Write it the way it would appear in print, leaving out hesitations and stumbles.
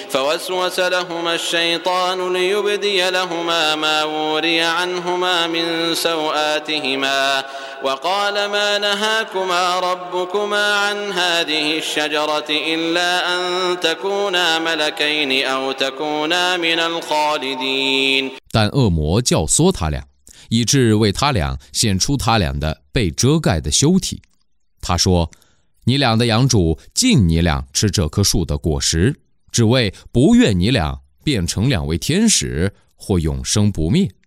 فوسوس لهما الشيطان ليبدي لهما ما وري عنهما من سوآتهما وقال ما نهاكما ربكما عن هذه الشجرة إلا أن تكونا ملكين أو تكونا من الخالدين。 但恶魔教唆他俩，以致为他俩显出他俩的被遮盖的羞体。他说：你俩的养主禁你俩吃这棵树的果实，只为不愿你俩变成两位天使或永生不灭。